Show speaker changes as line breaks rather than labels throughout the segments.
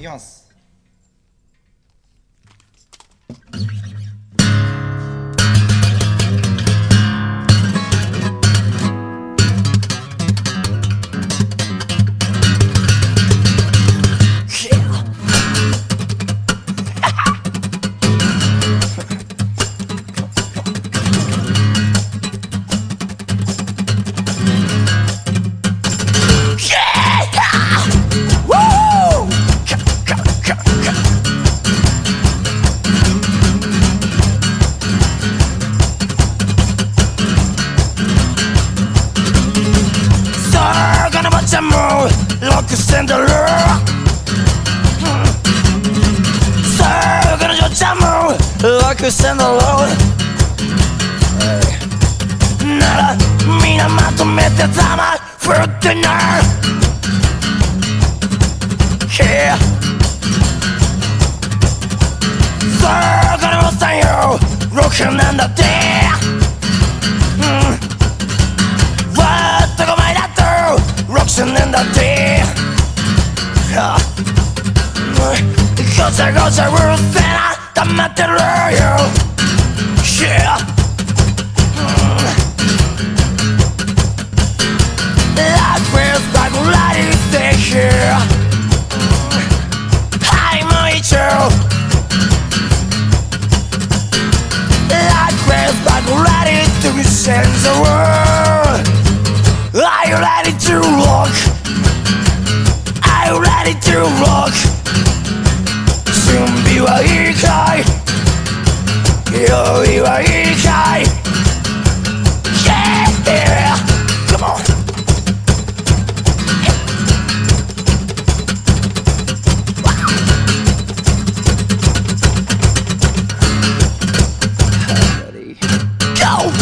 ます。ロックステンドルさあ彼女ちゃんもロックステンドルならみんなまとめて玉振ってな Yeah さあ彼女さんよロックなんだってわっとこまいだとロックスなんだってごちゃごちゃうるせえな黙ってろよ Yeah Life feels like a bloody thing here はいもう一応 Life feels like a bloody to change the world Are you ready to rock? Are you ready to rock? 準備はいいかい用意はいいかい Yeah! Come on! Ready? Go!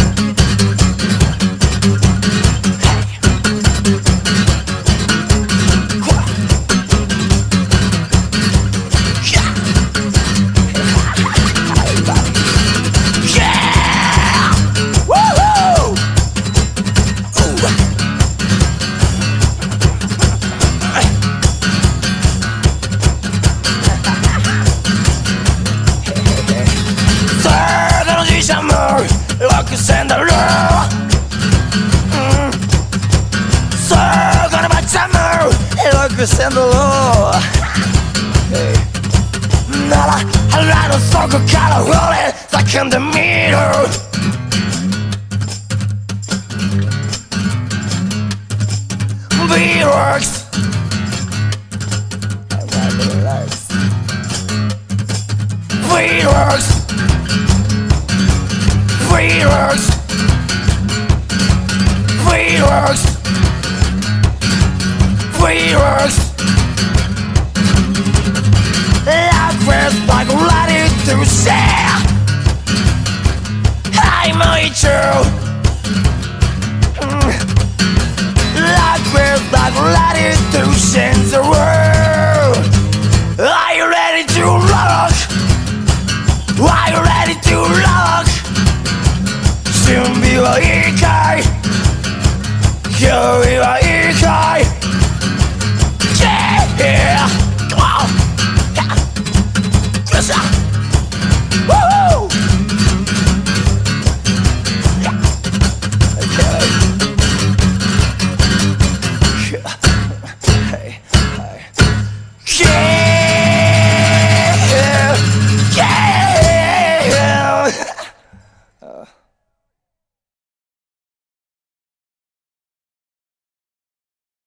Rock and roll So gonna buy summer Rock and rollなら腹の底から俺叫んでみる Beatworks Beatworks Beatworks Beatworks Beatworks Life feels like ready to share I'm a true Life feels like ready to change the world Are you ready to rock? Are you ready to rock? 準備はいいかい用意はいいかい Yeah! Come on! Yes! Woo! Okay. Hey, hey. Yeah!